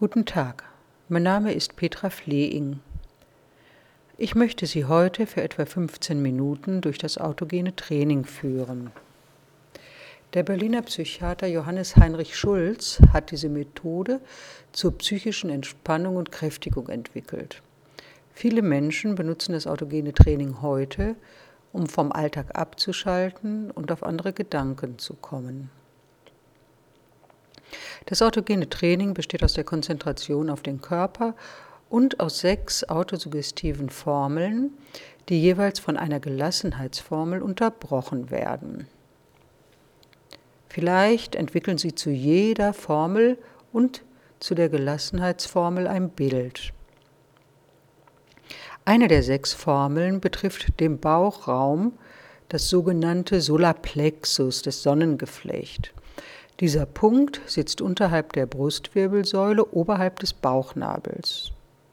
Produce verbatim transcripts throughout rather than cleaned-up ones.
Guten Tag, mein Name ist Petra Flehing. Ich möchte Sie heute für etwa fünfzehn Minuten durch das autogene Training führen. Der Berliner Psychiater Johannes Heinrich Schultz hat diese Methode zur psychischen Entspannung und Kräftigung entwickelt. Viele Menschen benutzen das autogene Training heute, um vom Alltag abzuschalten und auf andere Gedanken zu kommen. Das autogene Training besteht aus der Konzentration auf den Körper und aus sechs autosuggestiven Formeln, die jeweils von einer Gelassenheitsformel unterbrochen werden. Vielleicht entwickeln Sie zu jeder Formel und zu der Gelassenheitsformel ein Bild. Eine der sechs Formeln betrifft den Bauchraum, das sogenannte Solarplexus, das Sonnengeflecht. Dieser Punkt sitzt unterhalb der Brustwirbelsäule, oberhalb des Bauchnabels.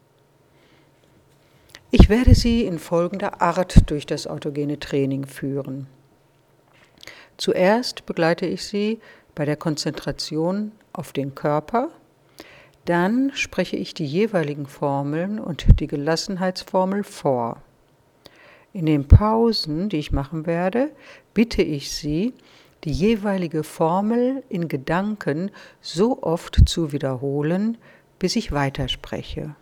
Ich werde Sie in folgender Art durch das autogene Training führen. Zuerst begleite ich Sie bei der Konzentration auf den Körper, dann spreche ich die jeweiligen Formeln und die Gelassenheitsformel vor. In den Pausen, die ich machen werde, bitte ich Sie, die jeweilige Formel in Gedanken so oft zu wiederholen, bis ich weiterspreche.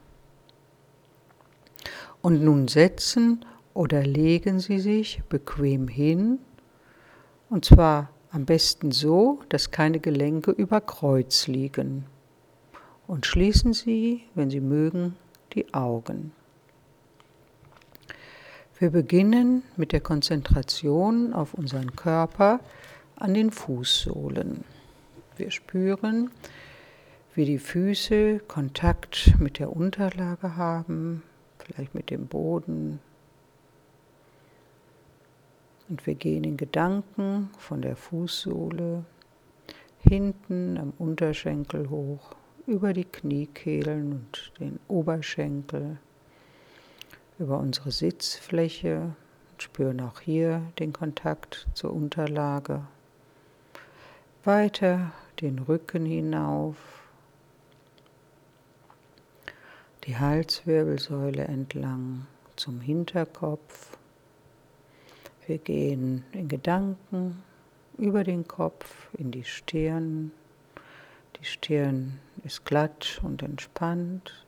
Und nun setzen oder legen Sie sich bequem hin, und zwar am besten so, dass keine Gelenke über Kreuz liegen. Und schließen Sie, wenn Sie mögen, die Augen. Wir beginnen mit der Konzentration auf unseren Körper an den Fußsohlen. Wir spüren, wie die Füße Kontakt mit der Unterlage haben, vielleicht mit dem Boden. Und wir gehen in Gedanken von der Fußsohle hinten am Unterschenkel hoch, über die Kniekehlen und den Oberschenkel, über unsere Sitzfläche und spüren auch hier den Kontakt zur Unterlage. Weiter den Rücken hinauf, die Halswirbelsäule entlang zum Hinterkopf. Wir gehen in Gedanken über den Kopf in die Stirn. Die Stirn ist glatt und entspannt.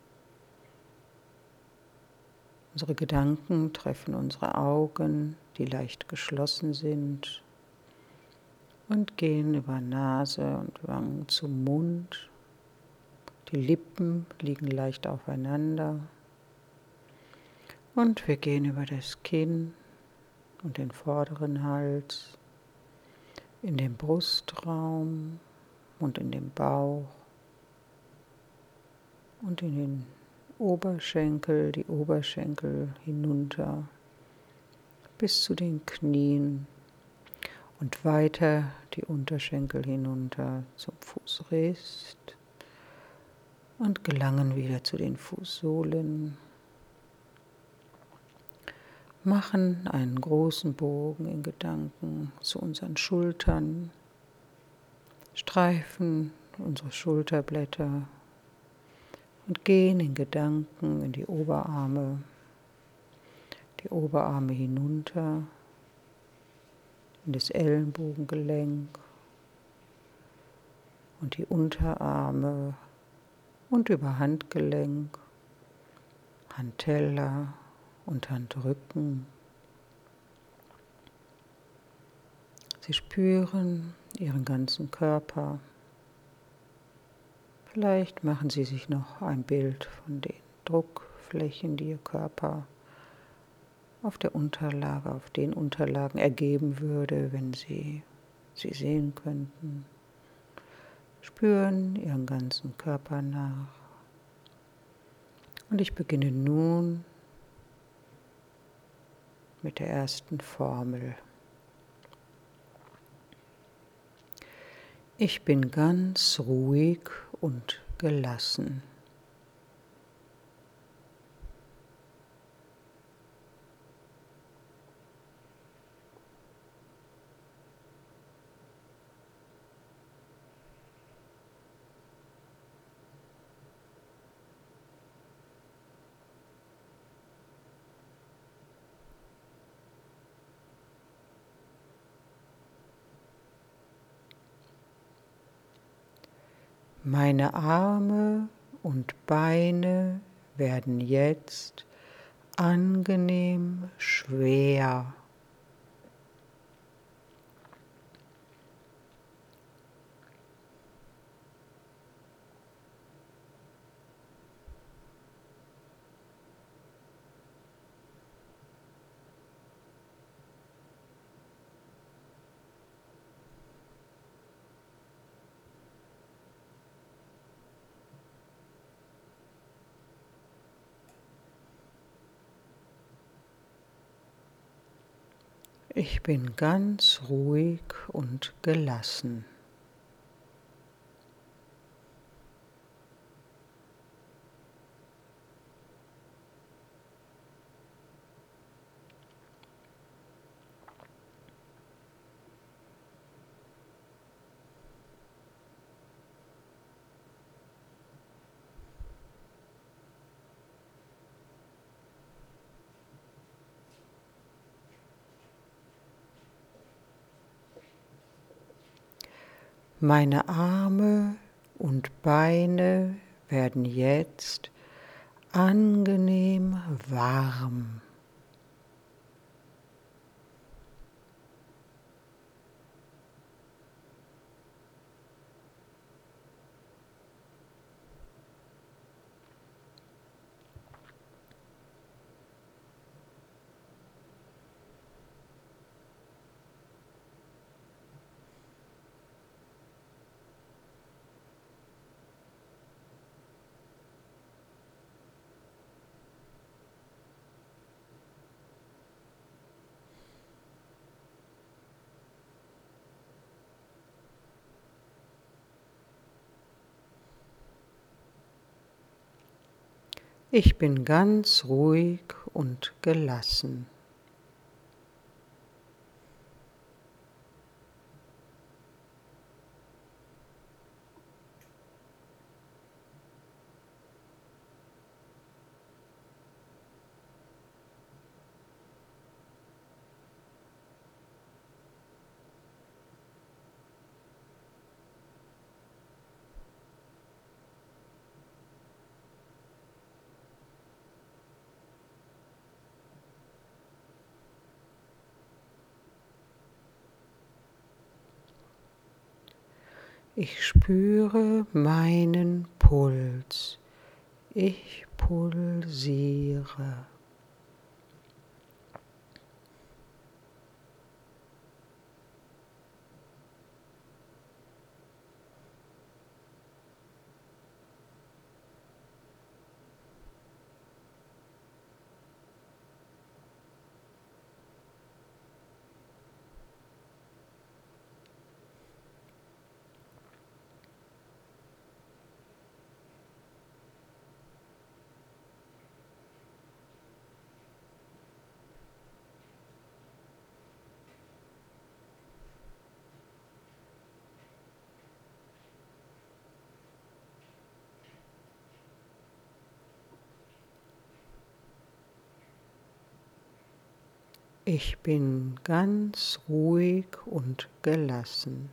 Unsere Gedanken treffen unsere Augen, die leicht geschlossen sind, und gehen über Nase und Wangen zum Mund. Die Lippen liegen leicht aufeinander. Und wir gehen über das Kinn und den vorderen Hals, in den Brustraum und in den Bauch und in den Oberschenkel, die Oberschenkel hinunter bis zu den Knien und weiter die Unterschenkel hinunter zum Fußrest und gelangen wieder zu den Fußsohlen. Machen einen großen Bogen in Gedanken zu unseren Schultern, streifen unsere Schulterblätter und gehen in Gedanken in die Oberarme, die Oberarme hinunter, in das Ellenbogengelenk und die Unterarme und über Handgelenk, Handteller und Handrücken. Sie spüren Ihren ganzen Körper. Vielleicht machen Sie sich noch ein Bild von den Druckflächen, die Ihr Körper auf der Unterlage, auf den Unterlagen ergeben würde, wenn Sie sie sehen könnten. Spüren Ihren ganzen Körper nach. Und ich beginne nun mit der ersten Formel. Ich bin ganz ruhig und gelassen. Meine Arme und Beine werden jetzt angenehm schwer. Ich bin ganz ruhig und gelassen. Meine Arme und Beine werden jetzt angenehm warm. Ich bin ganz ruhig und gelassen. Ich spüre meinen Puls. Ich pulsiere. Ich bin ganz ruhig und gelassen.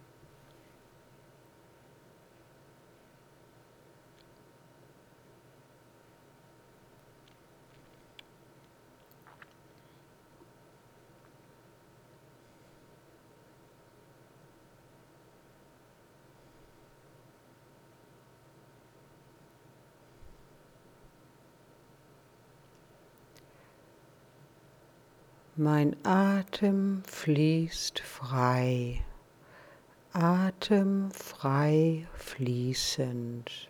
Mein Atem fließt frei, atemfrei fließend.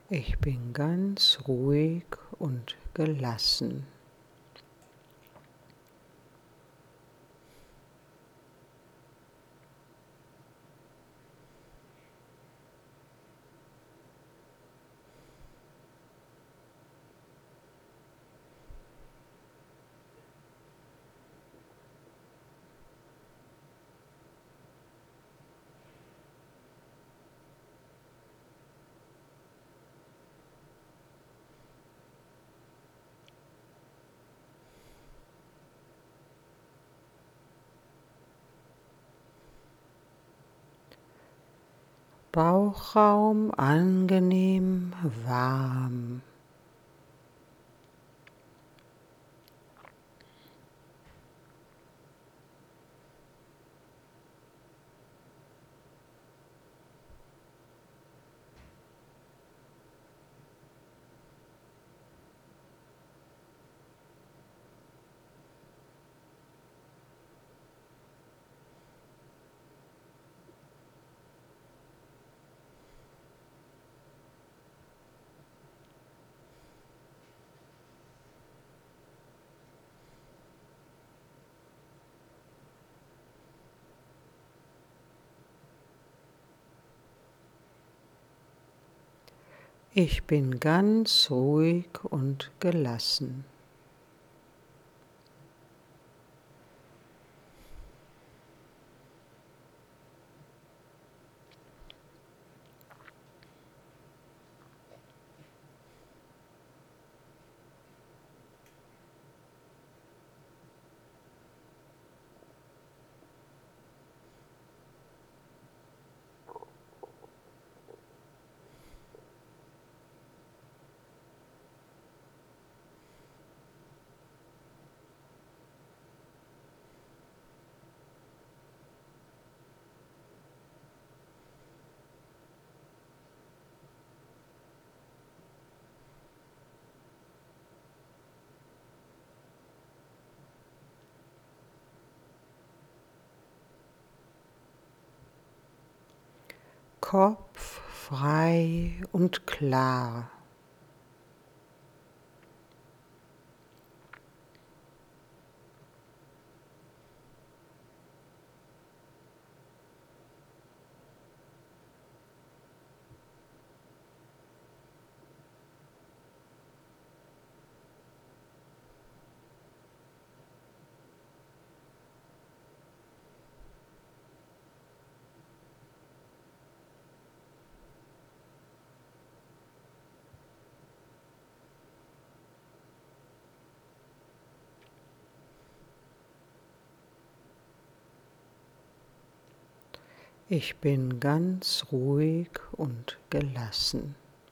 Ich bin ganz ruhig und gelassen. Bauchraum angenehm warm. Ich bin ganz ruhig und gelassen. Kopf frei und klar. Ich bin ganz ruhig und gelassen.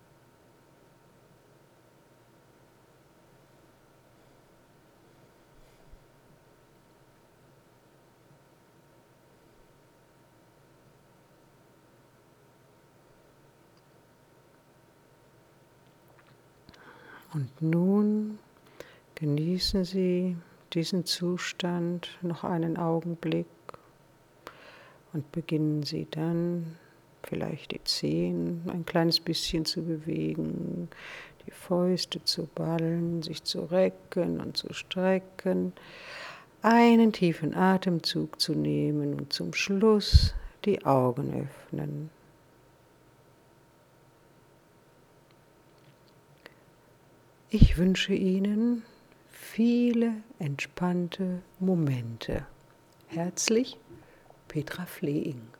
Und nun genießen Sie diesen Zustand noch einen Augenblick und beginnen Sie dann vielleicht die Zehen ein kleines bisschen zu bewegen, die Fäuste zu ballen, sich zu recken und zu strecken, einen tiefen Atemzug zu nehmen und zum Schluss die Augen öffnen. Ich wünsche Ihnen viele entspannte Momente. Herzlich, Petra Fleing.